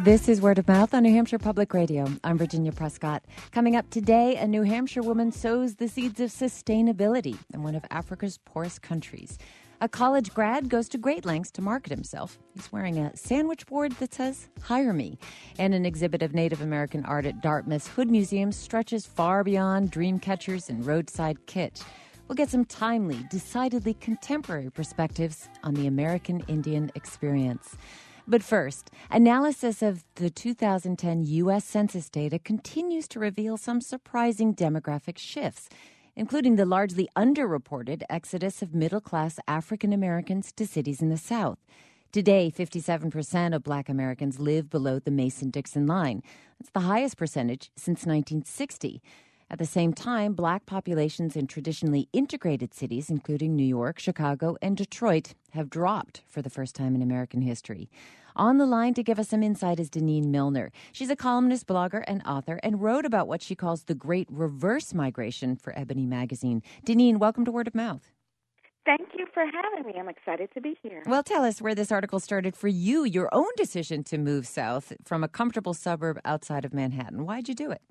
This is Word of Mouth on New Hampshire Public Radio. I'm Virginia Prescott. Coming up today, a New Hampshire woman sows the seeds of sustainability in one of Africa's poorest countries. A college grad goes to great lengths to market himself. He's wearing a sandwich board that says, "Hire me." And an exhibit of Native American art at Dartmouth's Hood Museum stretches far beyond dream catchers and roadside kitsch. We'll get some timely, decidedly contemporary perspectives on the American Indian experience. But first, analysis of the 2010 U.S. Census data continues to reveal some surprising demographic shifts, including the largely underreported exodus of middle-class African Americans to cities in the South. Today, 57% of Black Americans live below the Mason-Dixon line. That's the highest percentage since 1960. At the same time, Black populations in traditionally integrated cities, including New York, Chicago, and Detroit, have dropped for the first time in American history. On the line to give us some insight is Deneen Milner. She's a columnist, blogger, and author, and wrote about what she calls the Great Reverse Migration for Ebony Magazine. Deneen, welcome to Word of Mouth. Thank you for having me. I'm excited to be here. Well, tell us where this article started for you, your own decision to move south from a comfortable suburb outside of Manhattan. Why'd you do it?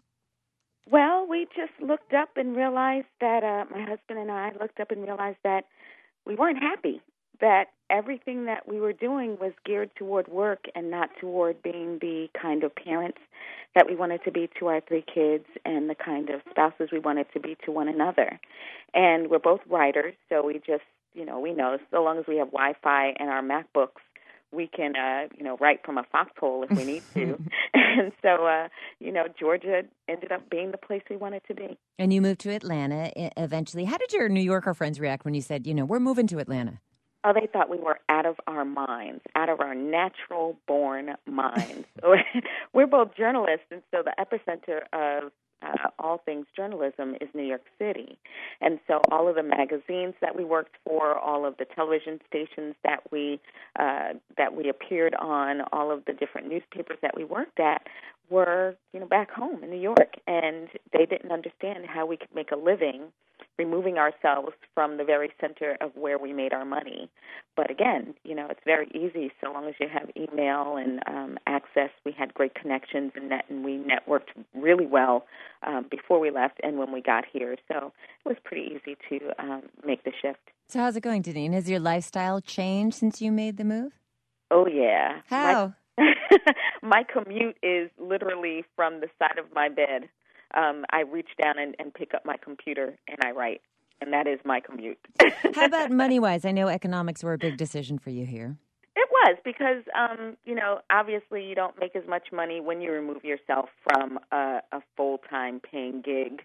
Well, we just looked up and realized that my husband and I looked up and realized that we weren't happy, that everything that we were doing was geared toward work and not toward being the kind of parents that we wanted to be to our three kids and the kind of spouses we wanted to be to one another. And we're both writers, so we just, we know so long as we have Wi-Fi and our MacBooks, we can, write from a foxhole if we need to. And so, Georgia ended up being the place we wanted to be. And you moved to Atlanta eventually. How did your New Yorker friends react when you said, we're moving to Atlanta? Oh, they thought we were out of our minds, out of our natural-born minds. We're both journalists, and so the epicenter of all things journalism is New York City. And so all of the magazines that we worked for, all of the television stations that we appeared on, all of the different newspapers that we worked at were, back home in New York. And they didn't understand how we could make a living removing ourselves from the very center of where we made our money. But again, it's very easy so long as you have email and access. We had great connections and we networked really well before we left and when we got here. So it was pretty easy to make the shift. So how's it going, Deneen? Has your lifestyle changed since you made the move? Oh, yeah. How? My commute is literally from the side of my bed. I reach down and pick up my computer and I write, and that is my commute. How about money-wise? I know economics were a big decision for you here. It was because, obviously you don't make as much money when you remove yourself from a full-time paying gig,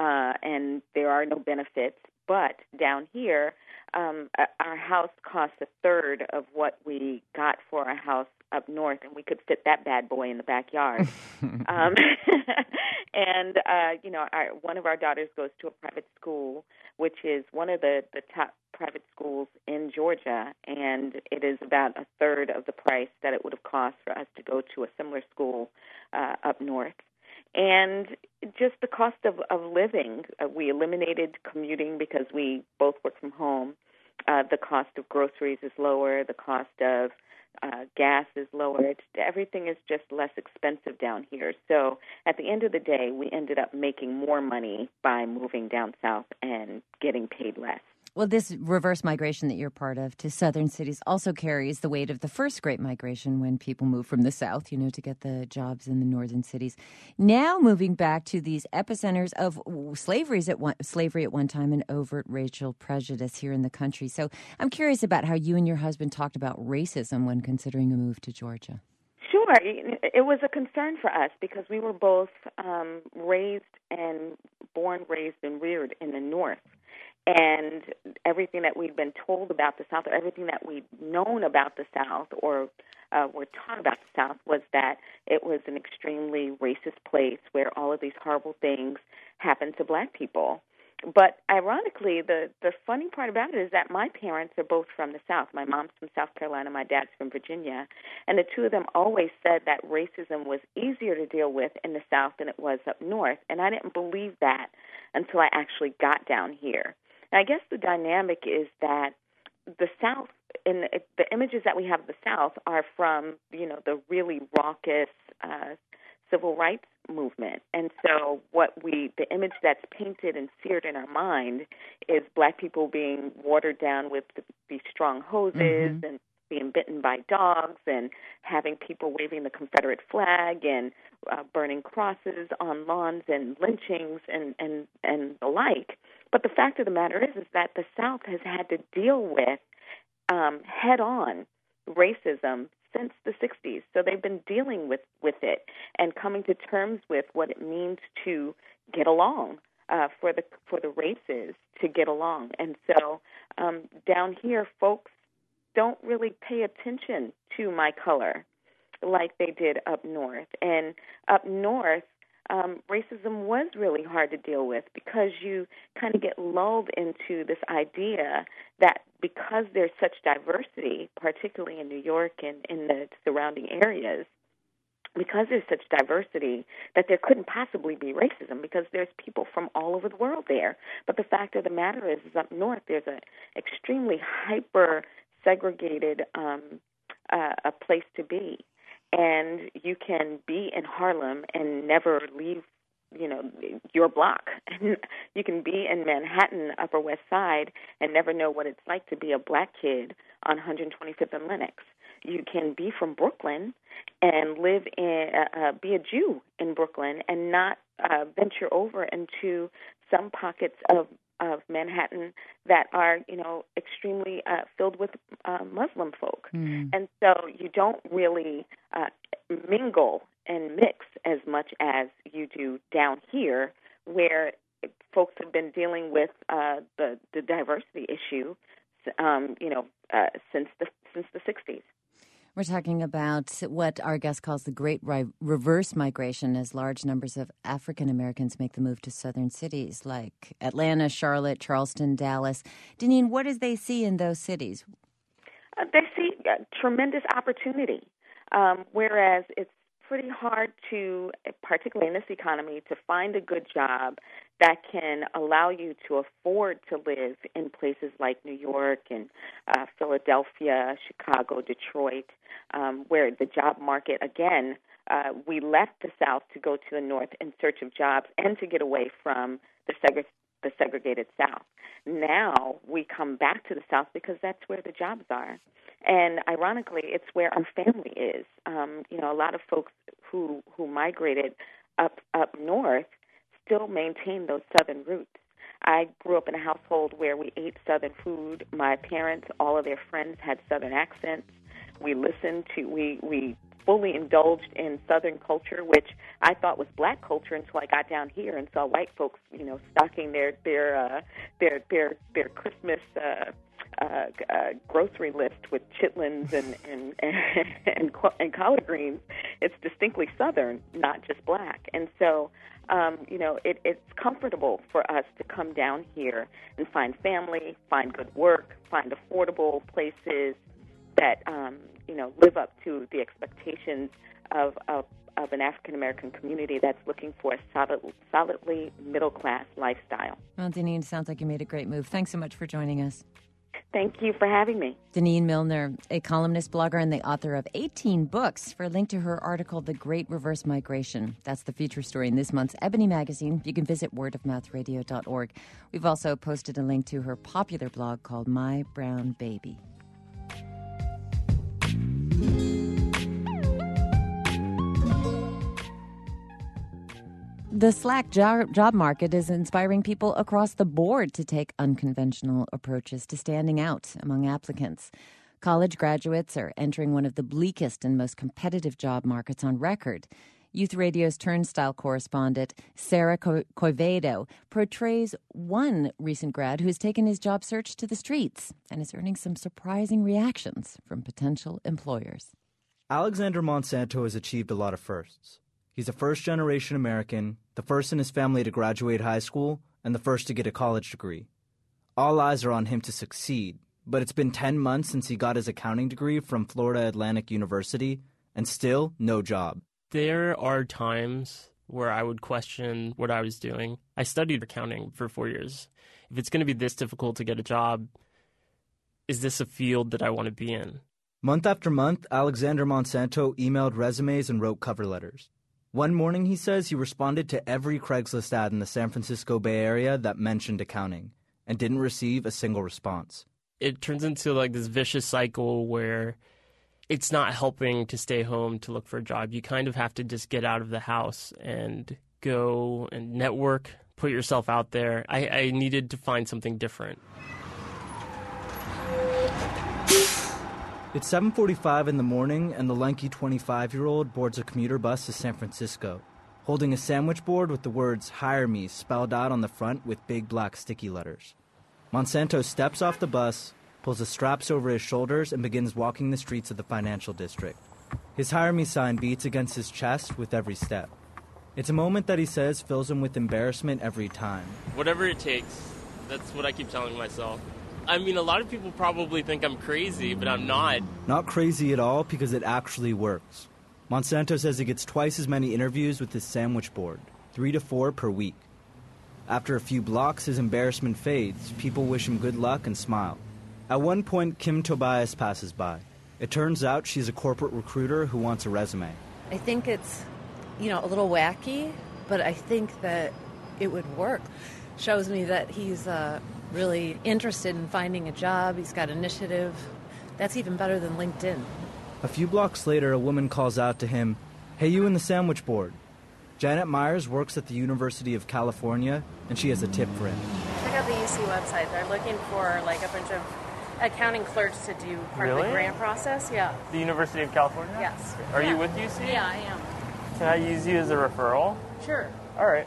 and there are no benefits. But down here, our house cost a third of what we got for a house up north, and we could fit that bad boy in the backyard. One of our daughters goes to a private school, which is one of the top private schools in Georgia, and it is about a third of the price that it would have cost for us to go to a similar school up north. And just the cost of living. We eliminated commuting because we both work from home. The cost of groceries is lower. The cost of gas is lower. Everything is just less expensive down here. So at the end of the day, we ended up making more money by moving down south and getting paid less. Well, this reverse migration that you're part of to southern cities also carries the weight of the first great migration when people moved from the south, to get the jobs in the northern cities. Now moving back to these epicenters of slavery at one time and overt racial prejudice here in the country. So I'm curious about how you and your husband talked about racism when considering a move to Georgia. Sure. It was a concern for us because we were both raised, raised, and reared in the North. And everything that we'd been told about the South, or everything that we'd known about the South or were taught about the South, was that it was an extremely racist place where all of these horrible things happened to Black people. But ironically, the funny part about it is that my parents are both from the South. My mom's from South Carolina, my dad's from Virginia. And the two of them always said that racism was easier to deal with in the South than it was up north. And I didn't believe that until I actually got down here. And I guess the dynamic is that the South the images that we have of the South are from, the really raucous civil rights movement. And so the image that's painted and seared in our mind is black people being watered down with these strong hoses and being bitten by dogs and having people waving the Confederate flag and burning crosses on lawns and lynchings and the like. But the fact of the matter is that the South has had to deal with head-on racism since the 60s. So they've been dealing with it and coming to terms with what it means to get along, for the races to get along. And so down here, folks don't really pay attention to my color like they did up north. And up north, racism was really hard to deal with because you kind of get lulled into this idea that because there's such diversity, particularly in New York and in the surrounding areas, because there's such diversity that there couldn't possibly be racism because there's people from all over the world there. But the fact of the matter is up north, there's an extremely hyper-segregated a place to be. And you can be in Harlem and never leave, your block. And you can be in Manhattan, Upper West Side, and never know what it's like to be a black kid on 125th and Lenox. You can be from Brooklyn and live be a Jew in Brooklyn and not venture over into some pockets of Manhattan that are, extremely filled with Muslim folk. And so you don't really mingle and mix as much as you do down here, where folks have been dealing with the diversity issue, since the 60s. We're talking about what our guest calls the Great Reverse Migration, as large numbers of African Americans make the move to southern cities like Atlanta, Charlotte, Charleston, Dallas. Deneen, what do they see in those cities? They see tremendous opportunity, whereas it's pretty hard to, particularly in this economy, to find a good job that can allow you to afford to live in places like New York and Philadelphia, Chicago, Detroit, where the job market, again, we left the South to go to the North in search of jobs and to get away from the segregated South. Now we come back to the South because that's where the jobs are. And ironically, it's where our family is. A lot of folks who migrated up north still maintain those Southern roots. I grew up in a household where we ate Southern food. My parents, all of their friends had Southern accents. We fully indulged in Southern culture, which I thought was black culture until I got down here and saw white folks, stocking their Christmas grocery list with chitlins and collard greens. It's distinctly Southern, not just black. And so, it's comfortable for us to come down here and find family, find good work, find affordable places that, live up to the expectations of an African-American community that's looking for a solidly middle-class lifestyle. Well, Deneen, sounds like you made a great move. Thanks so much for joining us. Thank you for having me. Deneen Milner, a columnist, blogger, and the author of 18 books. For a link to her article, The Great Reverse Migration. That's the feature story in this month's Ebony magazine. You can visit wordofmouthradio.org. We've also posted a link to her popular blog called My Brown Baby. The slack job market is inspiring people across the board to take unconventional approaches to standing out among applicants. College graduates are entering one of the bleakest and most competitive job markets on record. Youth Radio's Turnstile correspondent Sarah Coivedo portrays one recent grad who's taken his job search to the streets and is earning some surprising reactions from potential employers. Alexander Monsanto has achieved a lot of firsts. He's a first-generation American, the first in his family to graduate high school, and the first to get a college degree. All eyes are on him to succeed, but it's been 10 months since he got his accounting degree from Florida Atlantic University, and still no job. There are times where I would question what I was doing. I studied accounting for 4 years. If it's going to be this difficult to get a job, is this a field that I want to be in? Month after month, Alexander Monsanto emailed resumes and wrote cover letters. One morning, he says, he responded to every Craigslist ad in the San Francisco Bay Area that mentioned accounting and didn't receive a single response. It turns into like this vicious cycle where it's not helping to stay home to look for a job. You kind of have to just get out of the house and go and network, put yourself out there. I needed to find something different. It's 7:45 in the morning, and the lanky 25-year-old boards a commuter bus to San Francisco, holding a sandwich board with the words "Hire Me" spelled out on the front with big black sticky letters. Monsanto steps off the bus, pulls the straps over his shoulders, and begins walking the streets of the financial district. His "Hire Me" sign beats against his chest with every step. It's a moment that he says fills him with embarrassment every time. Whatever it takes, that's what I keep telling myself. I mean, a lot of people probably think I'm crazy, but I'm not. Not crazy at all, because it actually works. Monsanto says he gets twice as many interviews with his sandwich board, 3 to 4 per week. After a few blocks, his embarrassment fades. People wish him good luck and smile. At one point, Kim Tobias passes by. It turns out she's a corporate recruiter who wants a resume. I think it's, a little wacky, but I think that it would work. Shows me that he's really interested in finding a job. He's got initiative. That's even better than LinkedIn. A few blocks later, a woman calls out to him, "Hey, you in the sandwich board." Janet Myers works at the University of California, and she has a tip for him. Check out the UC website. They're looking for like a bunch of accounting clerks to do part of the grant process. Yeah. The University of California? Yes. Are you with UC? Yeah, I am. Can I use you as a referral? Sure. All right.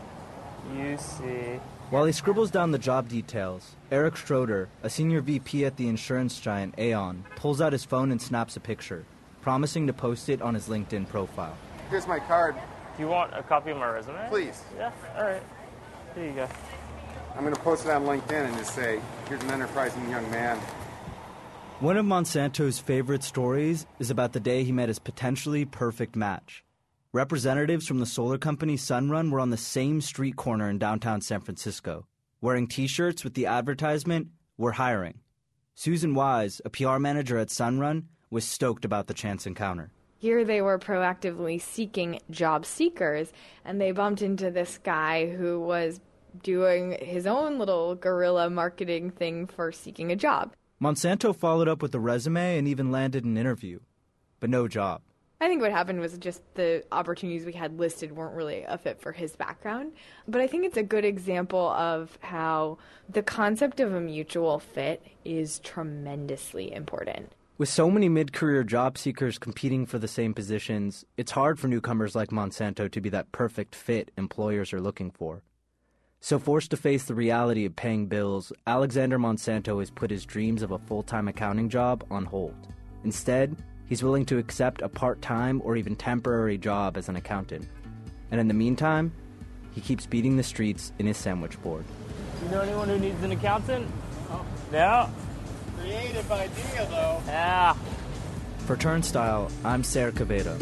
UC. While he scribbles down the job details, Eric Schroeder, a senior VP at the insurance giant Aon, pulls out his phone and snaps a picture, promising to post it on his LinkedIn profile. Here's my card. Do you want a copy of my resume? Please. Yeah, all right. Here you go. I'm going to post it on LinkedIn and just say, here's an enterprising young man. One of Monsanto's favorite stories is about the day he met his potentially perfect match. Representatives from the solar company Sunrun were on the same street corner in downtown San Francisco, wearing T-shirts with the advertisement, "We're hiring." Susan Wise, a PR manager at Sunrun, was stoked about the chance encounter. Here they were proactively seeking job seekers, and they bumped into this guy who was doing his own little guerrilla marketing thing for seeking a job. Monsanto followed up with a resume and even landed an interview, but no job. I think what happened was just the opportunities we had listed weren't really a fit for his background. But I think it's a good example of how the concept of a mutual fit is tremendously important. With so many mid-career job seekers competing for the same positions, it's hard for newcomers like Monsanto to be that perfect fit employers are looking for. So forced to face the reality of paying bills, Alexander Monsanto has put his dreams of a full-time accounting job on hold. Instead, he's willing to accept a part-time or even temporary job as an accountant. And in the meantime, he keeps beating the streets in his sandwich board. You know anyone who needs an accountant? No? Creative idea, though. Yeah. For Turnstile, I'm Sarah Quevedo.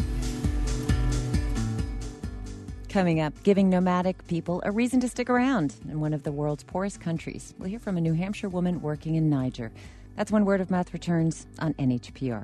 Coming up, giving nomadic people a reason to stick around in one of the world's poorest countries. We'll hear from a New Hampshire woman working in Niger. That's when Word of Mouth returns on NHPR.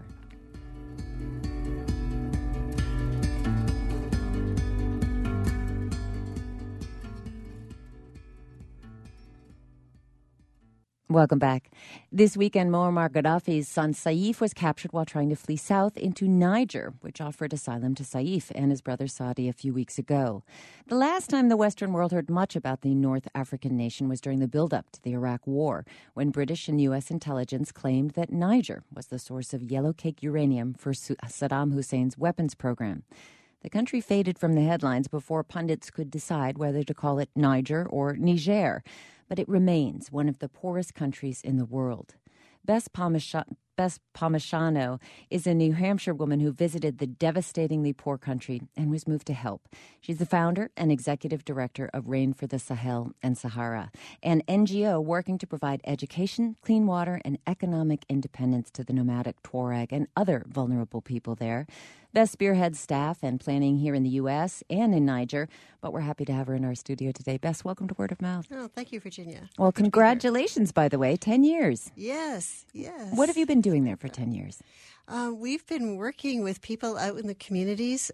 Welcome back. This weekend, Muammar Gaddafi's son Saif was captured while trying to flee south into Niger, which offered asylum to Saif and his brother Saadi a few weeks ago. The last time the Western world heard much about the North African nation was during the build-up to the Iraq War, when British and U.S. intelligence claimed that Niger was the source of yellow cake uranium for Saddam Hussein's weapons program. The country faded from the headlines before pundits could decide whether to call it Niger or Niger, but it remains one of the poorest countries in the world. Bess Palmisano is a New Hampshire woman who visited the devastatingly poor country and was moved to help. She's the founder and executive director of Rain for the Sahel and Sahara, an NGO working to provide education, clean water, and economic independence to the nomadic Tuareg and other vulnerable people there. Bess spearheads staff and planning here in the U.S. and in Niger, but we're happy to have her in our studio today. Bess, welcome to Word of Mouth. Oh, thank you, Virginia. Well, congratulations, by the way, 10 years. Yes. What have you been doing there for 10 years? We've been working with people out in the communities,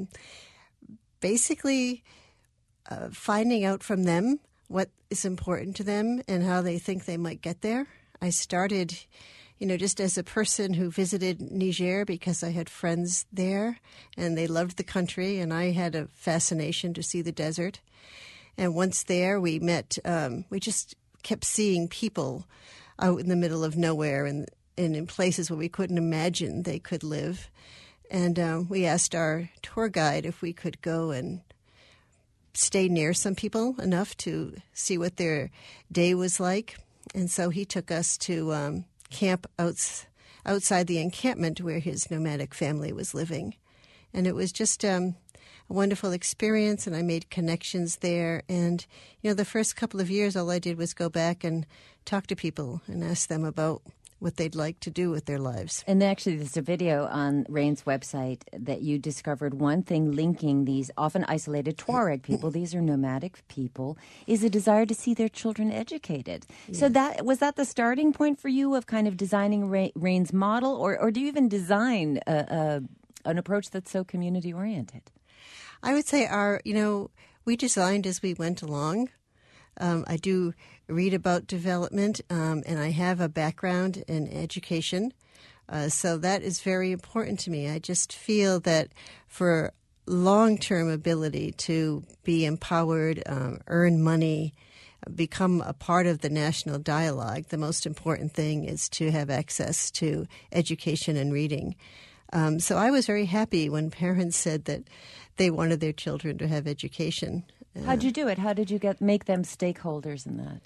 basically finding out from them what is important to them and how they think they might get there. I started, just as a person who visited Niger because I had friends there and they loved the country and I had a fascination to see the desert. And once there, we met, we just kept seeing people out in the middle of nowhere and in places where we couldn't imagine they could live. And we asked our tour guide if we could go and stay near some people enough to see what their day was like. And so he took us to camp outside the encampment where his nomadic family was living. And it was just a wonderful experience, and I made connections there. And, the first couple of years, all I did was go back and talk to people and ask them about what they'd like to do with their lives. And actually, there's a video on RAIN's website that you discovered one thing linking these often isolated Tuareg people, these are nomadic people, is a desire to see their children educated. Yes. So was that the starting point for you of kind of designing RAIN's model, or do you even design an approach that's so community-oriented? I would say we designed as we went along. I do read about development, and I have a background in education. So that is very important to me. I just feel that for long-term ability to be empowered, earn money, become a part of the national dialogue, the most important thing is to have access to education and reading. So I was very happy when parents said that they wanted their children to have education. How'd you do it? How did you make them stakeholders in that?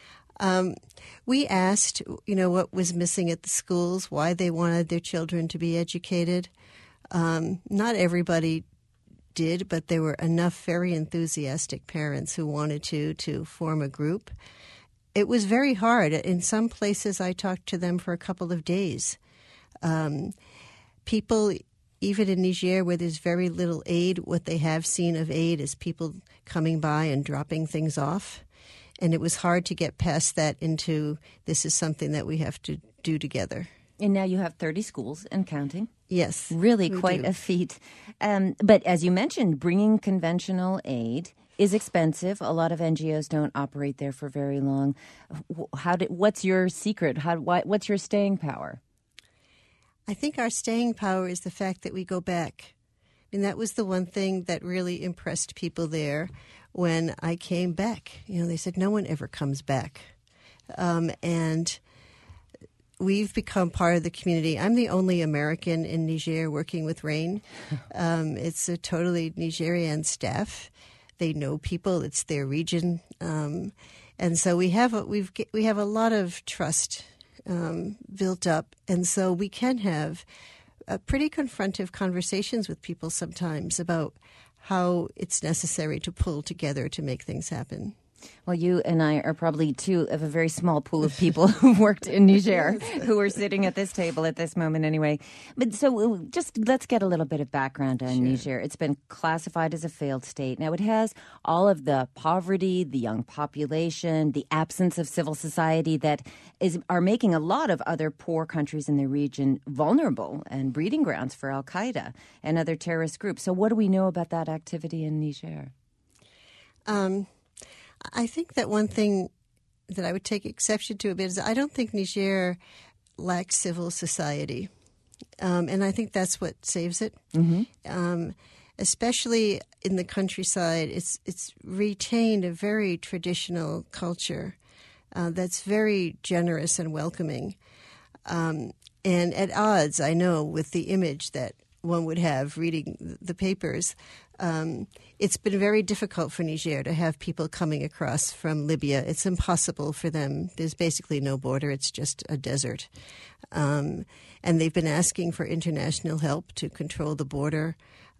We asked, what was missing at the schools, why they wanted their children to be educated. Not everybody did, but there were enough very enthusiastic parents who wanted to form a group. It was very hard. In some places, I talked to them for a couple of days. People, even in Niger, where there's very little aid, what they have seen of aid is people coming by and dropping things off. And it was hard to get past that into this is something that we have to do together. And now you have 30 schools and counting. Yes. Really quite a feat. But as you mentioned, bringing conventional aid is expensive. A lot of NGOs don't operate there for very long. What's your secret? What's your staying power? I think our staying power is the fact that we go back. And that was the one thing that really impressed people there when I came back. They said, no one ever comes back. And we've become part of the community. I'm the only American in Niger working with RAIN. It's a totally Nigerian staff. They know people. It's their region. And so we have a lot of trust built up, and so we can have pretty confrontive conversations with people sometimes about how it's necessary to pull together to make things happen. Well, you and I are probably two of a very small pool of people who've worked in Niger who are sitting at this table at this moment anyway. But so just let's get a little bit of background on Niger. It's been classified as a failed state. Now, it has all of the poverty, the young population, the absence of civil society that are making a lot of other poor countries in the region vulnerable and breeding grounds for al-Qaeda and other terrorist groups. So what do we know about that activity in Niger? I think that one thing that I would take exception to a bit is I don't think Niger lacks civil society. And I think that's what saves it. Mm-hmm. Especially in the countryside, it's retained a very traditional culture that's very generous and welcoming. And at odds, I know, with the image that one would have reading the papers. It's been very difficult for Niger to have people coming across from Libya. It's impossible for them. There's basically no border. It's just a desert. And they've been asking for international help to control the border.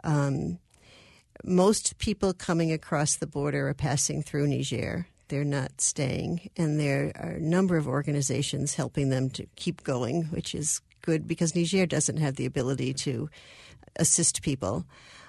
Most people coming across the border are passing through Niger. They're not staying. And there are a number of organizations helping them to keep going, which is good because Niger doesn't have the ability to assist people.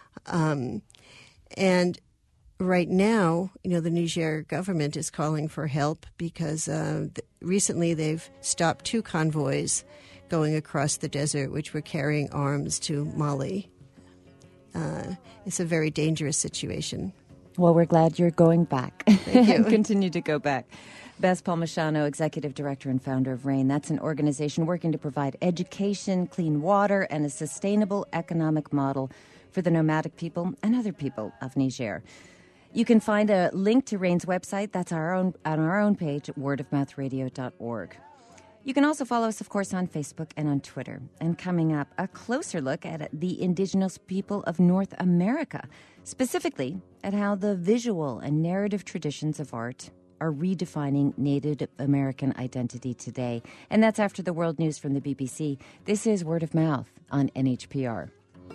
And right now, the Niger government is calling for help because recently they've stopped 2 convoys going across the desert, which were carrying arms to Mali. It's a very dangerous situation. Well, we're glad you're going back. Thank you. And continue to go back. Bess Palmisano, Executive Director and founder of RAIN. That's an organization working to provide education, clean water, and a sustainable economic model for the nomadic people and other people of Niger. You can find a link to RAIN's website. That's on our own page at wordofmouthradio.org. You can also follow us, of course, on Facebook and on Twitter. And coming up, a closer look at the indigenous people of North America, specifically at how the visual and narrative traditions of art are redefining Native American identity today. And that's after the world news from the BBC. This is Word of Mouth on NHPR.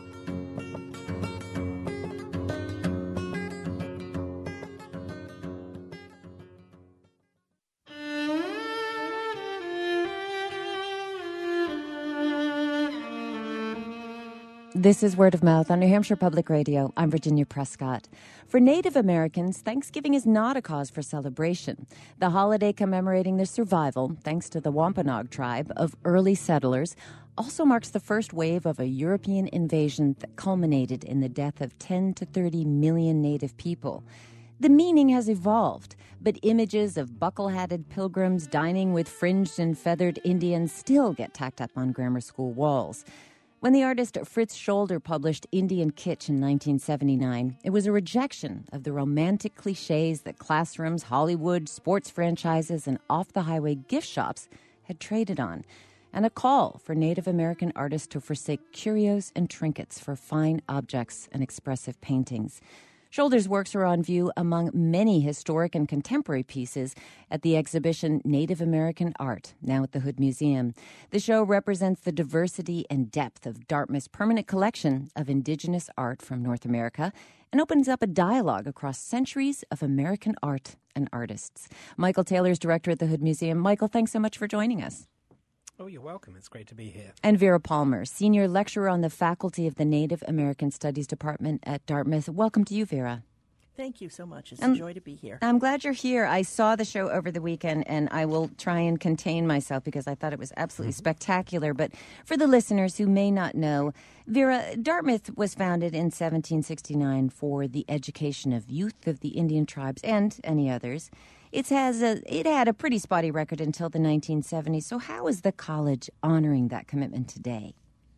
This is Word of Mouth on New Hampshire Public Radio. I'm Virginia Prescott. For Native Americans, Thanksgiving is not a cause for celebration. The holiday commemorating the survival, thanks to the Wampanoag tribe, of early settlers also marks the first wave of a European invasion that culminated in the death of 10 to 30 million Native people. The meaning has evolved, but images of buckle-hatted pilgrims dining with fringed and feathered Indians still get tacked up on grammar school walls. When the artist Fritz Scholder published Indian Kitsch in 1979, it was a rejection of the romantic cliches that classrooms, Hollywood, sports franchises, and off-the-highway gift shops had traded on, and a call for Native American artists to forsake curios and trinkets for fine objects and expressive paintings. Scholder's works are on view among many historic and contemporary pieces at the exhibition Native American Art, now at the Hood Museum. The show represents the diversity and depth of Dartmouth's permanent collection of indigenous art from North America and opens up a dialogue across centuries of American art and artists. Michael Taylor is director at the Hood Museum. Michael, thanks so much for joining us. Oh, you're welcome. It's great to be here. And Vera Palmer, senior lecturer on the faculty of the Native American Studies Department at Dartmouth. Welcome to you, Vera. Thank you so much. It's a joy to be here. I'm glad you're here. I saw the show over the weekend, and I will try and contain myself because I thought it was absolutely spectacular. But for the listeners who may not know, Vera, Dartmouth was founded in 1769 for the education of youth of the Indian tribes and any others. It had a pretty spotty record until the 1970s. So how is the college honoring that commitment today?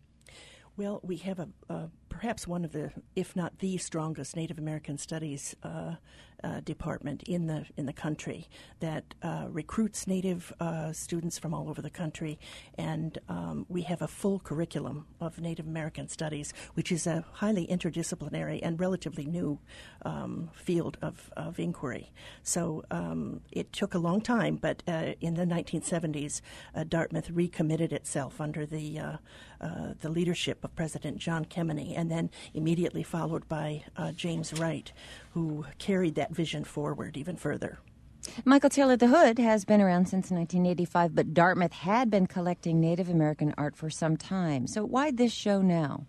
Well, we have perhaps one of the, if not the strongest Native American Studies department in the country that recruits Native students from all over the country, and we have a full curriculum of Native American Studies, which is a highly interdisciplinary and relatively new field of inquiry. So it took a long time, but in the 1970s, Dartmouth recommitted itself under the leadership of President John Kemeny, and then immediately followed by James Wright, who carried that vision forward even further. Michael Taylor, the Hood has been around since 1985, but Dartmouth had been collecting Native American art for some time. So why this show now?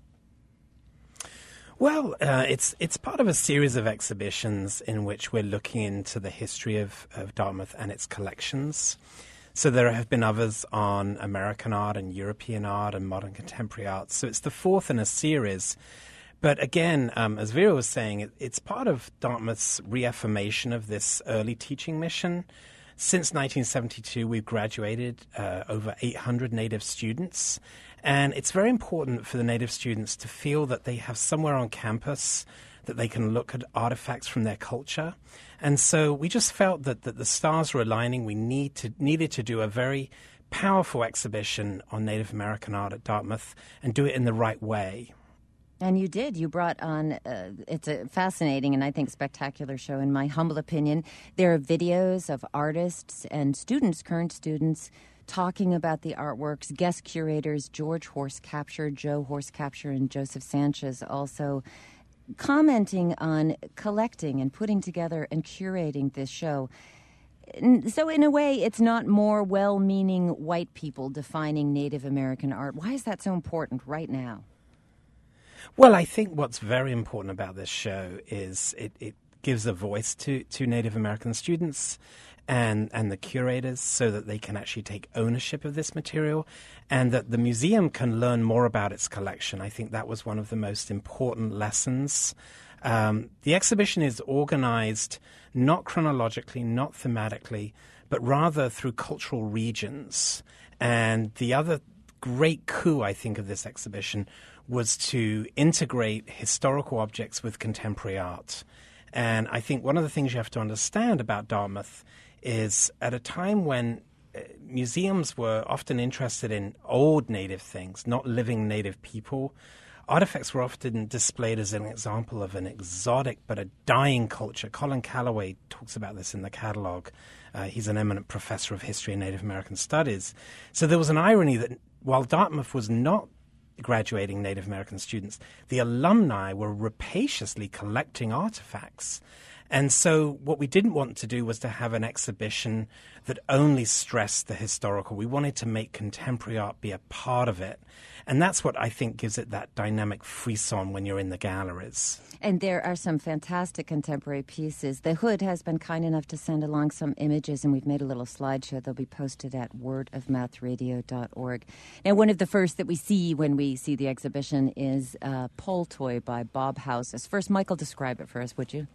Well, it's part of a series of exhibitions in which we're looking into the history of Dartmouth and its collections. So there have been others on American art and European art and modern contemporary art. So it's the fourth in a series. But again, as Vera was saying, it's part of Dartmouth's reaffirmation of this early teaching mission. Since 1972, we've graduated over 800 Native students. And it's very important for the Native students to feel that they have somewhere on campus that they can look at artifacts from their culture. And so we just felt that the stars were aligning. We needed to do a very powerful exhibition on Native American art at Dartmouth and do it in the right way. And you did. You brought on, it's a fascinating and I think spectacular show in my humble opinion. There are videos of artists and students, current students, talking about the artworks. Guest curators George Horscapture, Joe Horscapture, and Joseph Sanchez also commenting on collecting and putting together and curating this show. So in a way, it's not more well-meaning white people defining Native American art. Why is that so important right now? Well, I think what's very important about this show is it gives a voice to Native American students and the curators so that they can actually take ownership of this material and that the museum can learn more about its collection. I think that was one of the most important lessons. The exhibition is organized not chronologically, not thematically, but rather through cultural regions. And the other great coup, I think, of this exhibition was to integrate historical objects with contemporary art. And I think one of the things you have to understand about Dartmouth is at a time when museums were often interested in old native things, not living native people, artifacts were often displayed as an example of an exotic but a dying culture. Colin Calloway talks about this in the catalog. He's an eminent professor of history and Native American studies. So there was an irony that while Dartmouth was not graduating Native American students, the alumni were rapaciously collecting artifacts. And so what we didn't want to do was to have an exhibition that only stressed the historical. We wanted to make contemporary art be a part of it. And that's what I think gives it that dynamic frisson when you're in the galleries. And there are some fantastic contemporary pieces. The Hood has been kind enough to send along some images, and we've made a little slideshow. They'll be posted at wordofmouthradio.org. Now, one of the first that we see when we see the exhibition is Pole Toy by Bob Houses. First, Michael, describe it for us, would you?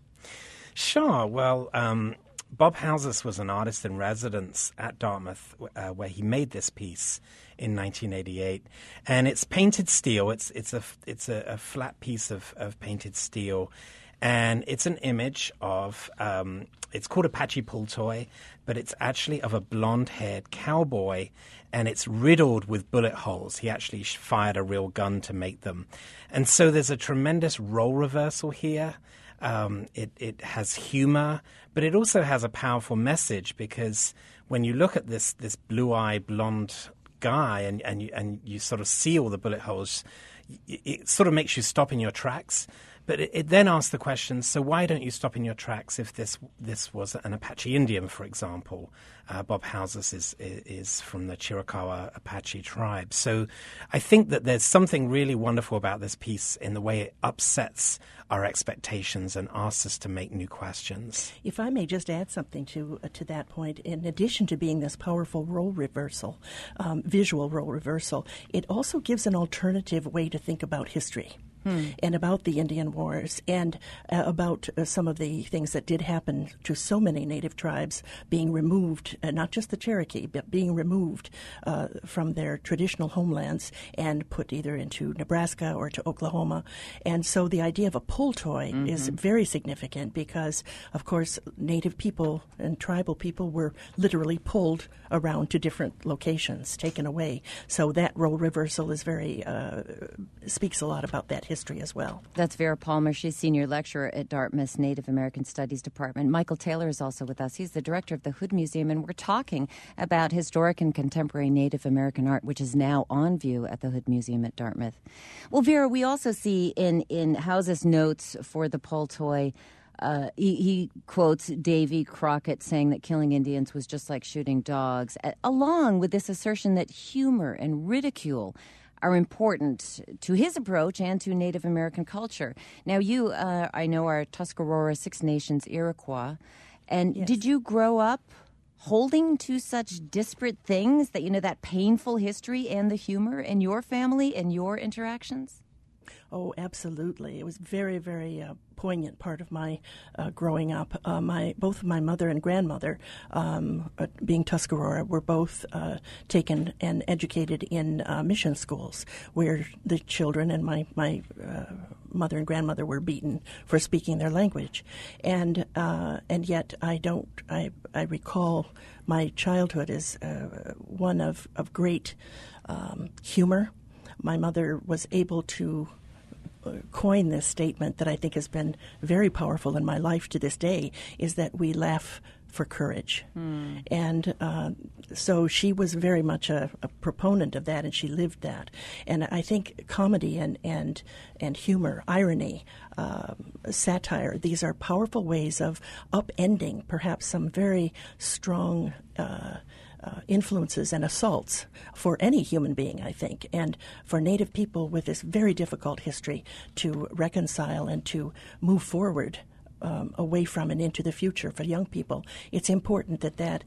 Sure. Well, Bob Houses was an artist in residence at Dartmouth where he made this piece in 1988. And it's painted steel. It's a flat piece of painted steel. And it's an image of, it's called Apache Pull Toy, but it's actually of a blonde-haired cowboy, and it's riddled with bullet holes. He actually fired a real gun to make them. And so there's a tremendous role reversal here. It has humor, but it also has a powerful message, because when you look at this blue-eyed blonde guy and you sort of see all the bullet holes, it sort of makes you stop in your tracks. But it then asks the question, so why don't you stop in your tracks if this was an Apache Indian, for example? Bob Houses is from the Chiricahua Apache tribe. So I think that there's something really wonderful about this piece in the way it upsets our expectations and asks us to make new questions. If I may just add something to that point, in addition to being this powerful role reversal, visual role reversal, it also gives an alternative way to think about history. And about the Indian Wars, and about some of the things that did happen to so many Native tribes being removed, not just the Cherokee, but being removed from their traditional homelands and put either into Nebraska or to Oklahoma. And so the idea of a pull toy is very significant because, of course, Native people and tribal people were literally pulled around to different locations, taken away. So that role reversal is very, speaks a lot about that history as well. That's Vera Palmer. She's senior lecturer at Dartmouth's Native American Studies Department. Michael Taylor is also with us. He's the director of the Hood Museum, and we're talking about historic and contemporary Native American art, which is now on view at the Hood Museum at Dartmouth. Well, Vera, we also see in House's notes for the Pole Toy, he quotes Davy Crockett saying that killing Indians was just like shooting dogs, along with this assertion that humor and ridicule are important to his approach and to Native American culture. Now, you, I know, are Tuscarora Six Nations Iroquois, and yes. Did you grow up holding to such disparate things, that, you know, that painful history and the humor in your family and your interactions? Oh, absolutely. It was very, very poignant part of my growing up. Both my mother and grandmother, being Tuscarora, were both taken and educated in mission schools, where the children and my mother and grandmother were beaten for speaking their language, and yet I recall my childhood as one of great humor. My mother was able to coin this statement that I think has been very powerful in my life to this day, is that we laugh for courage. And so she was very much a proponent of that, and she lived that. And I think comedy and humor, irony, satire, these are powerful ways of upending perhaps some very strong influences and assaults for any human being, I think, and for Native people with this very difficult history to reconcile and to move forward away from and into the future for young people. It's important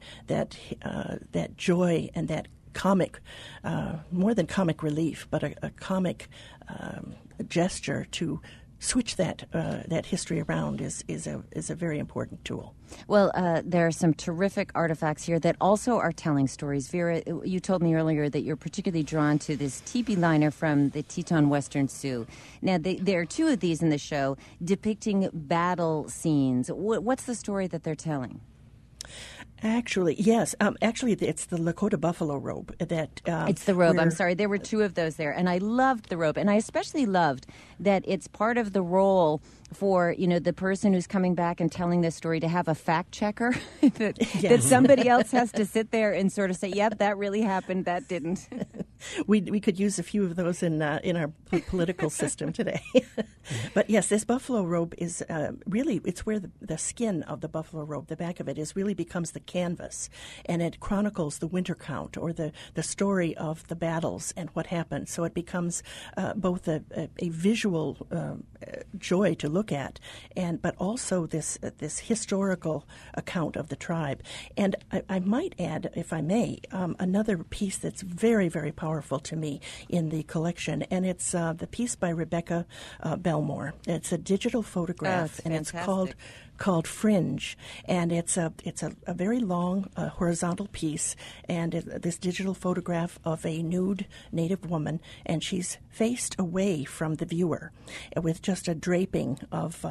that joy and that comic, more than comic relief, but a comic gesture to switch that history around is a very important tool. Well, there are some terrific artifacts here that also are telling stories. Vera, you told me earlier that you're particularly drawn to this teepee liner from the Teton Western Sioux. Now, there are two of these in the show depicting battle scenes. What's the story that they're telling? Actually, yes. Actually, it's the Lakota buffalo robe. It's the robe. I'm sorry. There were two of those there. And I loved the robe. And I especially loved that it's part of the role for, the person who's coming back and telling this story to have a fact checker, that somebody else has to sit there and sort of say, yep, that really happened, that didn't. We could use a few of those in our political system today. But yes, this buffalo robe is really, it's where the skin of the buffalo robe, the back of it, really becomes the canvas. And it chronicles the winter count or the story of the battles and what happened. So it becomes both a visual joy to look at, but also this historical account of the tribe. And I might add, if I may, another piece that's very, very powerful to me in the collection, and it's the piece by Rebecca Belmore. It's a digital photograph, and it's called Fringe, and it's a very long horizontal piece, and this digital photograph of a nude Native woman, and she's faced away from the viewer with just a draping of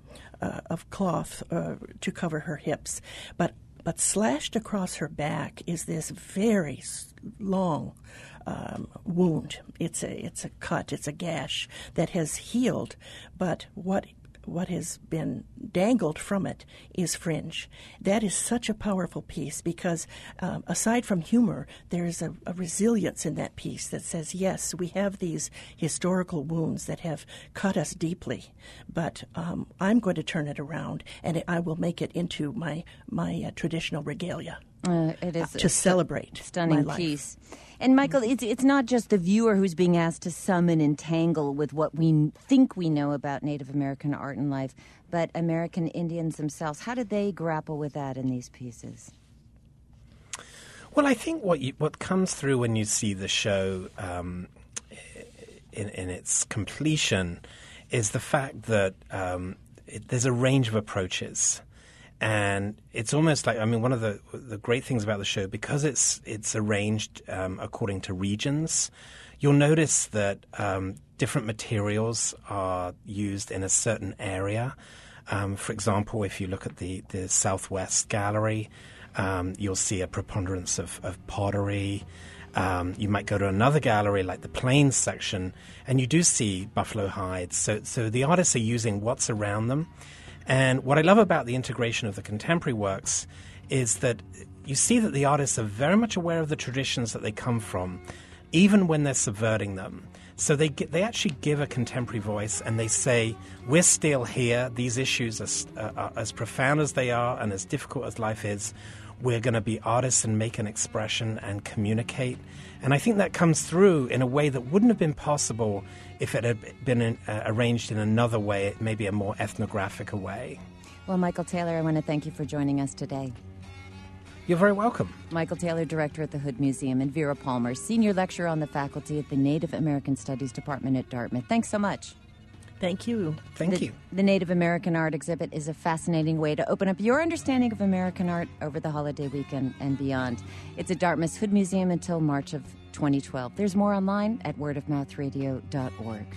cloth to cover her hips, but slashed across her back is this very long wound. It's a cut. It's a gash that has healed, but what has been dangled from it is fringe. That is such a powerful piece because aside from humor, there is a resilience in that piece that says, yes, we have these historical wounds that have cut us deeply, but I'm going to turn it around and I will make it into my traditional regalia. It is to celebrate stunning my piece. And Michael, it's not just the viewer who's being asked to sum and entangle with what we think we know about Native American art and life, but American Indians themselves. How did they grapple with that in these pieces? Well, I think what comes through when you see the show in its completion is the fact that there's a range of approaches. And it's almost like, one of the great things about the show, because it's arranged according to regions, you'll notice that different materials are used in a certain area. For example, if you look at the Southwest Gallery, you'll see a preponderance of pottery. You might go to another gallery like the Plains section, and you do see buffalo hides. So the artists are using what's around them. And what I love about the integration of the contemporary works is that you see that the artists are very much aware of the traditions that they come from, even when they're subverting them. So they actually give a contemporary voice, and they say, we're still here. These issues are as profound as they are and as difficult as life is. We're going to be artists and make an expression and communicate. And I think that comes through in a way that wouldn't have been possible if it had been arranged in another way, maybe a more ethnographic way. Well, Michael Taylor, I want to thank you for joining us today. You're very welcome. Michael Taylor, Director at the Hood Museum, and Vera Palmer, Senior Lecturer on the faculty at the Native American Studies Department at Dartmouth. Thanks so much. Thank you. Thank you. The Native American Art exhibit is a fascinating way to open up your understanding of American art over the holiday weekend and beyond. It's at Dartmouth's Hood Museum until March of 2012. There's more online at wordofmouthradio.org.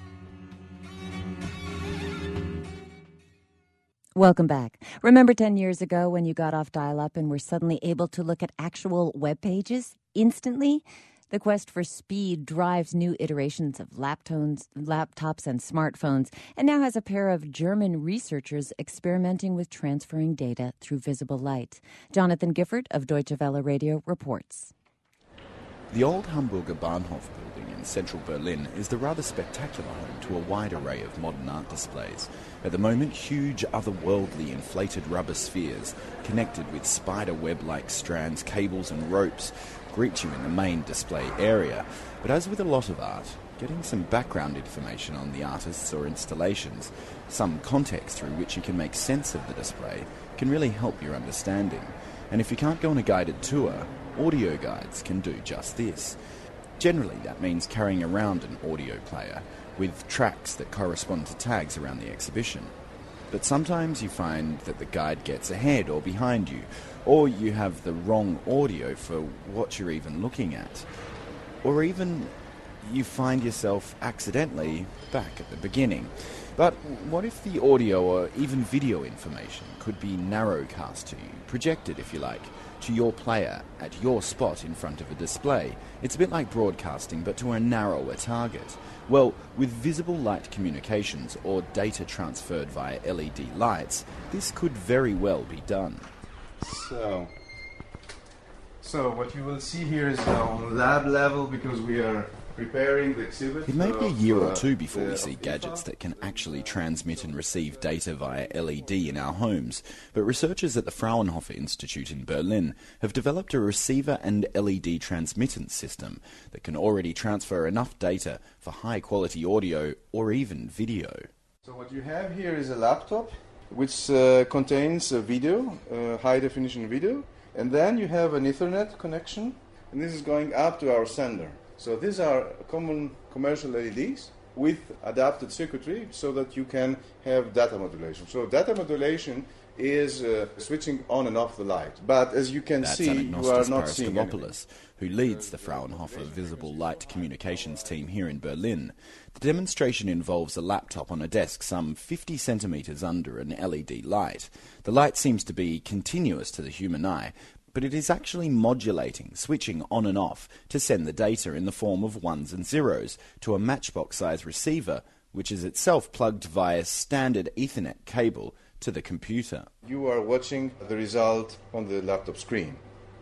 Welcome back. Remember 10 years ago when you got off dial-up and were suddenly able to look at actual web pages instantly? The quest for speed drives new iterations of laptops and smartphones, and now has a pair of German researchers experimenting with transferring data through visible light. Jonathan Gifford of Deutsche Welle Radio reports. The old Hamburger Bahnhof building in in central Berlin is the rather spectacular home to a wide array of modern art displays. At the moment, huge, otherworldly inflated rubber spheres, connected with spider web-like strands, cables and ropes, greet you in the main display area. But as with a lot of art, getting some background information on the artists or installations, some context through which you can make sense of the display, can really help your understanding. And if you can't go on a guided tour, audio guides can do just this. Generally, that means carrying around an audio player with tracks that correspond to tags around the exhibition. But sometimes you find that the guide gets ahead or behind you, or you have the wrong audio for what you're even looking at. Or even you find yourself accidentally back at the beginning. But what if the audio or even video information could be narrowcast to you, projected, if you like, to your player at your spot in front of a display? It's a bit like broadcasting, but to a narrower target. Well, with visible light communications or data transferred via LED lights, this could very well be done. So what you will see here is on lab level, because we are preparing the exhibit. It may be a year or two before we see gadgets that can actually transmit and receive data via LED in our homes, but researchers at the Fraunhofer Institute in Berlin have developed a receiver and LED transmittance system that can already transfer enough data for high-quality audio or even video. So what you have here is a laptop which contains a video, high-definition video, and then you have an Ethernet connection, and this is going up to our sender. So these are common commercial LEDs with adapted circuitry so that you can have data modulation. So data modulation is switching on and off the light. But as you can see, you are not seeing anything. Who leads the Fraunhofer Visible Light Communications team here in Berlin. The demonstration involves a laptop on a desk some 50 centimetres under an LED light. The light seems to be continuous to the human eye, but it is actually modulating, switching on and off to send the data in the form of ones and zeros to a matchbox-sized receiver, which is itself plugged via standard Ethernet cable to the computer. You are watching the result on the laptop screen.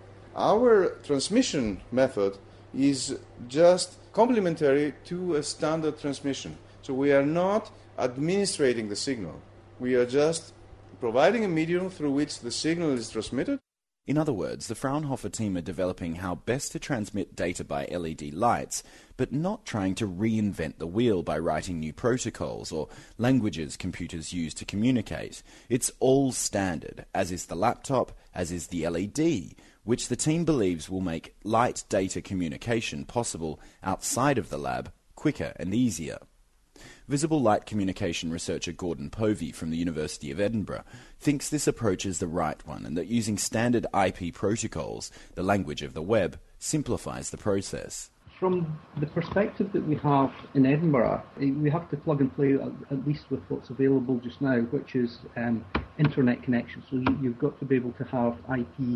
Our transmission method is just complementary to a standard transmission. So we are not administrating the signal. We are just providing a medium through which the signal is transmitted. In other words, the Fraunhofer team are developing how best to transmit data by LED lights, but not trying to reinvent the wheel by writing new protocols or languages computers use to communicate. It's all standard, as is the laptop, as is the LED, which the team believes will make light data communication possible outside of the lab quicker and easier. Visible light communication researcher Gordon Povey from the University of Edinburgh thinks this approach is the right one and that using standard IP protocols, the language of the web, simplifies the process. From the perspective that we have in Edinburgh, we have to plug and play at least with what's available just now, which is internet connection. So you've got to be able to have IP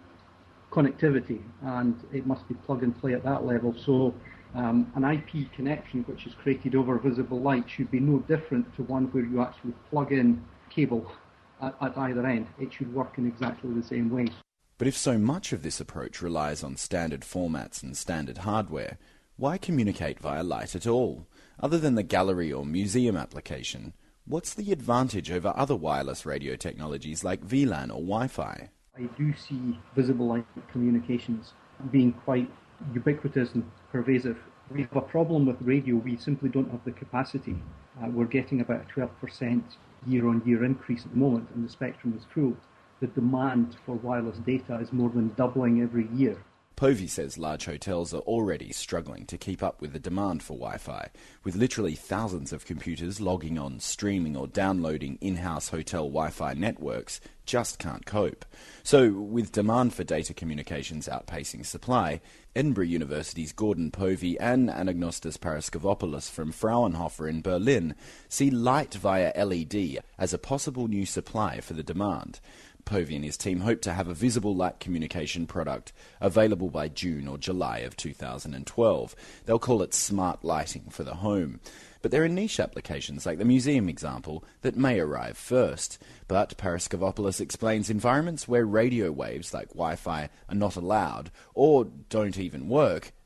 connectivity, and it must be plug and play at that level. So an IP connection which is created over visible light should be no different to one where you actually plug in cable at either end. It should work in exactly the same way. But if so much of this approach relies on standard formats and standard hardware, why communicate via light at all? Other than the gallery or museum application, what's the advantage over other wireless radio technologies like VLAN or Wi-Fi? I do see visible light communications being quite ubiquitous and pervasive. We have a problem with radio. We simply don't have the capacity. We're getting about a 12% year-on-year increase at the moment, and the spectrum is full. The demand for wireless data is more than doubling every year. Povey says large hotels are already struggling to keep up with the demand for Wi-Fi, with literally thousands of computers logging on, streaming or downloading in-house hotel Wi-Fi networks just can't cope. So, with demand for data communications outpacing supply, Edinburgh University's Gordon Povey and Anagnostas Paraskevopoulos from Fraunhofer in Berlin see light via LED as a possible new supply for the demand. Povey and his team hope to have a visible light communication product available by June or July of 2012. They'll call it smart lighting for the home. But there are niche applications, like the museum example, that may arrive first. But Paraskevopoulos explains environments where radio waves like Wi-Fi are not allowed or don't even work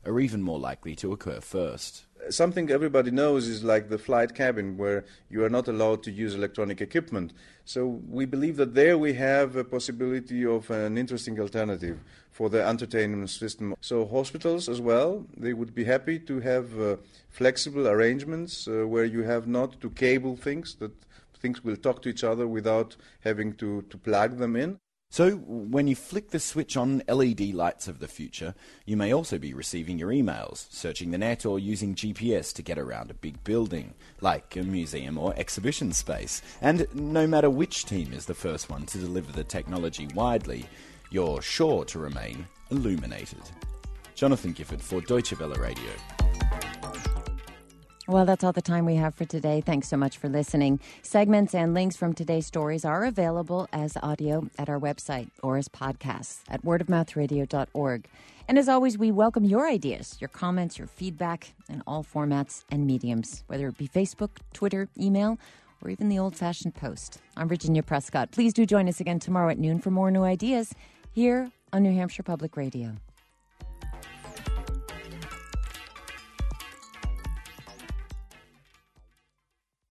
are even more likely to occur first. Something everybody knows is like the flight cabin, where you are not allowed to use electronic equipment. So we believe that there we have a possibility of an interesting alternative for the entertainment system. So hospitals as well, they would be happy to have flexible arrangements where you have not to cable things, that things will talk to each other without having to plug them in. So when you flick the switch on LED lights of the future, you may also be receiving your emails, searching the net or using GPS to get around a big building, like a museum or exhibition space. And no matter which team is the first one to deliver the technology widely, you're sure to remain illuminated. Jonathan Gifford for Deutsche Welle Radio. Well, that's all the time we have for today. Thanks so much for listening. Segments and links from today's stories are available as audio at our website or as podcasts at wordofmouthradio.org. And as always, we welcome your ideas, your comments, your feedback in all formats and mediums, whether it be Facebook, Twitter, email, or even the old-fashioned post. I'm Virginia Prescott. Please do join us again tomorrow at noon for more new ideas here on New Hampshire Public Radio.